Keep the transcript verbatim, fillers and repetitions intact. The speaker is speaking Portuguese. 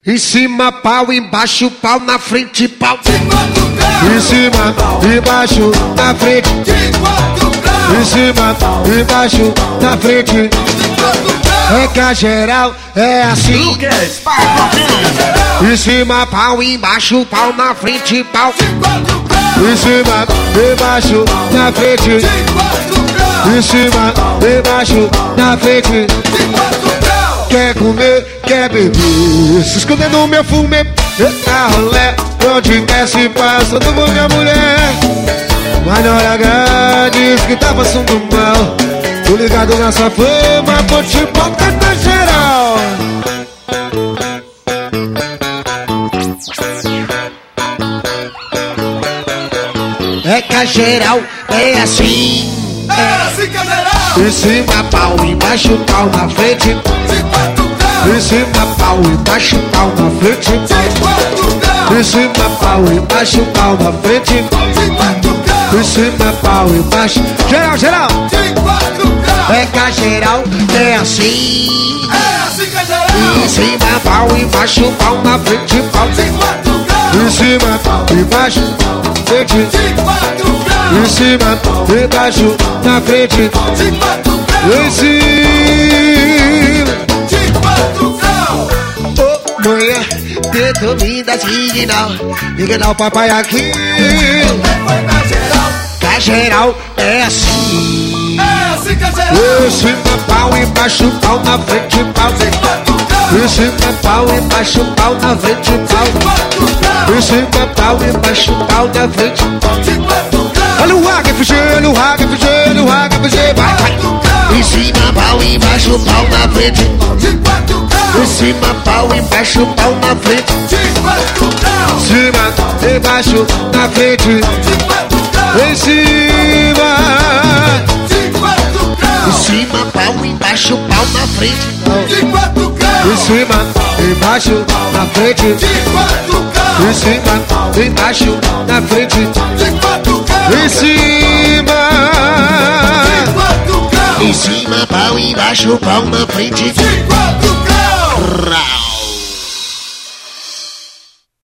Em cima, pau, embaixo, pau, na frente, pau. De quatro graus. Em cima, embaixo, na frente. De quatro graus. Em cima, embaixo, na frente. De quatro graus. É que a geral é assim. Lucas, Pagodinho. Em cima, pau, embaixo, pau, na frente, pau. De quatro graus. Em cima, embaixo, na frente. De quatro graus. Em cima, embaixo, na frente. De quatro graus. Quer comer, quer beber, se esconder no meu fume. Eita rolé, onde quer se passa, todo mundo é mulher. Mas na hora H diz que tá passando mal. Tô ligado nessa fama, vou te botar na geral. É que a geral é assim. É assim que é geral. Em cima, pau, embaixo, pau, na frente. De quatro graus. Em cima, pau, embaixo, pau, na frente. De quatro graus. Em cima, pau, embaixo, pau, na frente. De quatro graus. Em cima, pau, embaixo. Geral, geral. De quatro graus. É que a geral é assim. É assim que é geral. Em cima, pau, embaixo, pau, na frente, pau. De quatro graus. Em cima, embaixo, frente. De quatro graus. Em cima, embaixo, na frente. De quatro graus. Em cima. De quatro graus. Ô, manhã, dedo linda, signal. Liga o papai aqui. Foi na geral. Que a geral é assim. É assim que é geral. Em cima, pau, embaixo, pau, na frente, pau. De quatro graus. Em cima, pau, embaixo, pau, na frente, pau. De quatro graus. Em cima, pau, embaixo, pau, na frente. De quatro graus. Olha o H F G, olha o H F G, olha o H F G, vai, vai. Em cima, pau, embaixo, pau, na frente. De quatro Em graus. cima, pau, embaixo, pau, na frente. De quatro graus. Em cima, embaixo, na frente. De quatro graus. Em cima. De quatro Em graus. cima, pau, embaixo, pau, na frente. De quatro Em graus. cima, embaixo, na frente. De quatro Em graus. cima, embaixo, na frente. De quatro Em graus. cima. De quatro graus. Em cima, pau, embaixo, pau, na frente. De quatro graus. Rá.